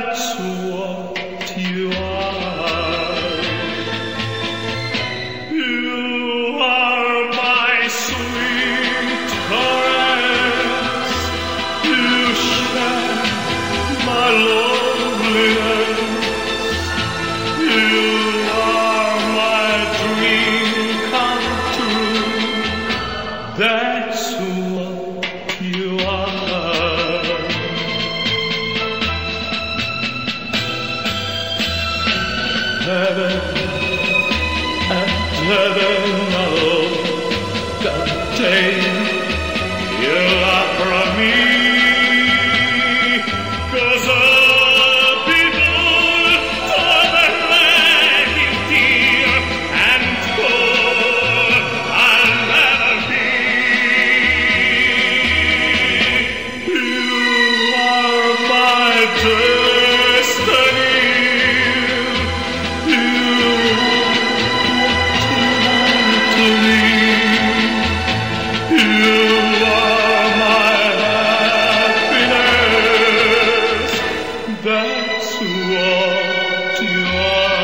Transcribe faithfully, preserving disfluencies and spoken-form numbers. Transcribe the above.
That's what you are. You are my sweet caress. You share my loneliness. You are my dream come true. That's what you are. Heaven and heaven alone contain your love from me. 'Cause all people tolerate you, dear, and poor I'll never be. You are my destiny. That's what you are.